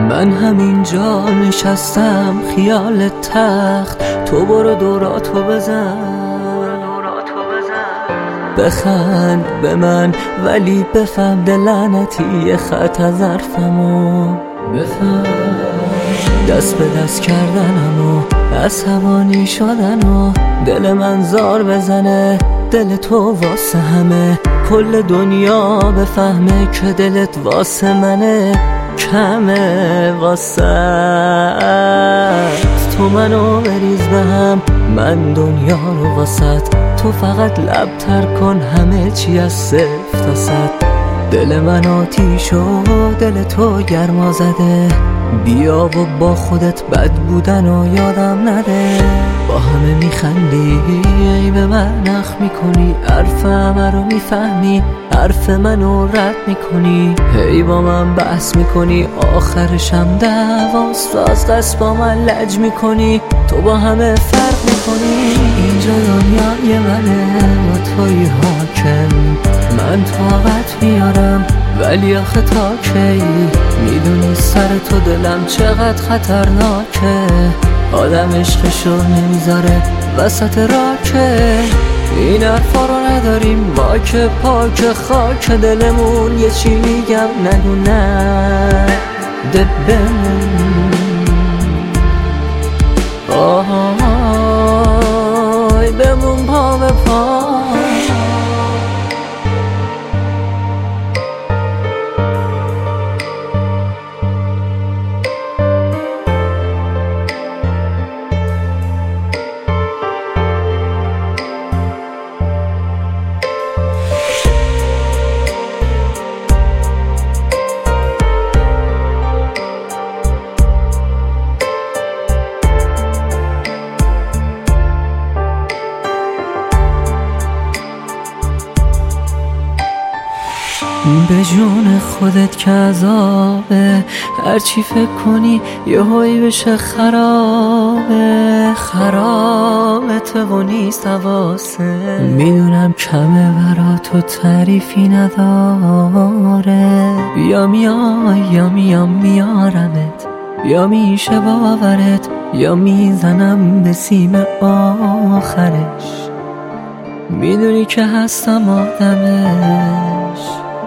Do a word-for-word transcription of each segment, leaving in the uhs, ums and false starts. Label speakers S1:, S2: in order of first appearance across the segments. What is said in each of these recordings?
S1: من همینجا نشستم خیال تخت، تو برو دوراتو بزن، بخند به من ولی بفهم ده لعنتی خط از حرفمو بفهم، دست به دست کردنم و عصبانی شدن و دل من زار بزنه، دل تو واسه همه کل دنیا بفهمه که دلت واسه منه کمه واسه تو منو بریز به هم، من دنیا رو واسط، تو فقط لب تر کن همه چی از صفر تا صد، دل من آتیش و دل تو گرما زده، بیا و با خودت بد بودن و یادم نده، با همه میخندی ای به من نخ میکنی، حرف همه رو میفهمی حرف منو رد میکنی، هی با من بحث میکنی آخرشم دعواست، و از قصد با من لج میکنی، تو با همه فرق میکنی، اینجا دنیای منه و توی حاکم، من طاقت میارم ولی آخه تا کی، میدونی سر تو دلم چقدر خطرناکه، آدم عشقشو نمیذاره وسط راکه، این حرفا رو نداریم ما که پاک خاک دلمون، یه چی میگم نگو نه ده بمون، آهای بمون پا به پا. به جون خودت که عذابه، هرچی فکر کنی یه هایی بشه خرابه، خرابته و نیست حواسه، میدونم کمه برا تو تعریفی نداره، بیا میای یا میام میارمت، یا میشه باورت یا میزنم به سیم آخرش، میدونی که هستم آدمش،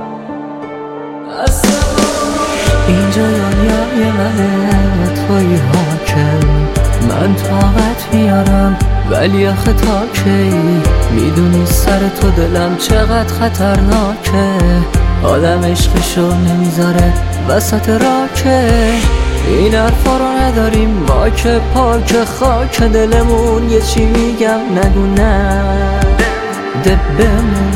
S1: اینجا دنیای منه و توی حاکم، من طاقت میارم ولی آخه تا کی، میدونی سر تو دلم چقدر خطرناکه، آدم عشقشو نمیذاره وسط راکه، این حرفا رو نداریم ما که پاک خاک دلمون، یه چی میگم نگو نه ده بمون.